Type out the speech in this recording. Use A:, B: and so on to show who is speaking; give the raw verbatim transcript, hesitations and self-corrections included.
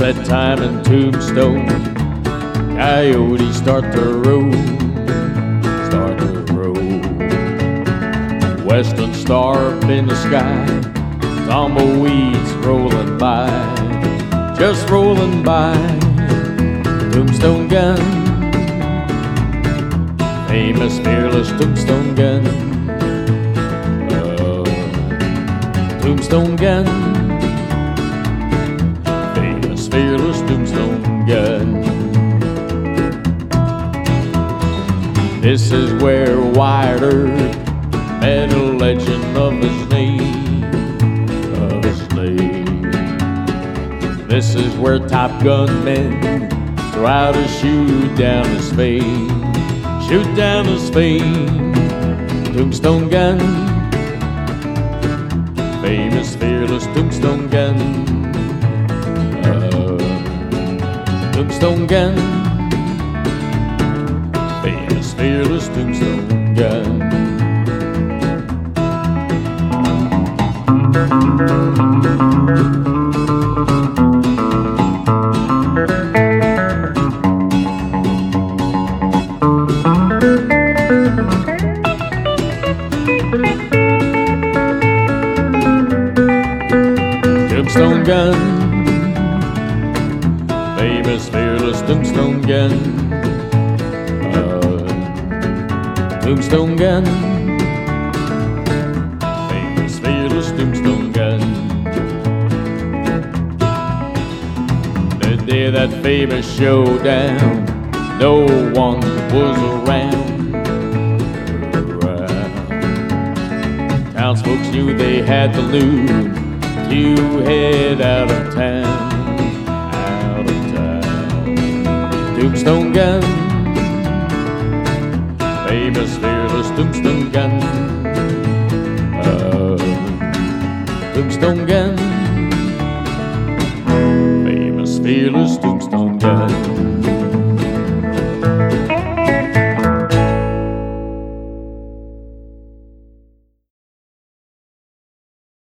A: that time in Tombstone, coyotes start to roll, start to roll. Western star up in the sky, tumbleweeds rolling by, just rolling by. Tombstone gun, famous fearless tombstone gun. Uh, tombstone gun, famous fearless tombstone gun. This is where Wyatt Earp met a legend of his name, of his name. This is where Top Gun men try to shoot down his fame, shoot down his fame. Tombstone gun, famous fearless tombstone gun. Uh, tombstone gun, famous fearless tombstone gun. Tombstone gun, famous fearless tombstone gun. Uh, tombstone gun, famous fearless tombstone gun. The day of that famous showdown, no one was around. around. Townsfolk knew they had the loot to head out of town.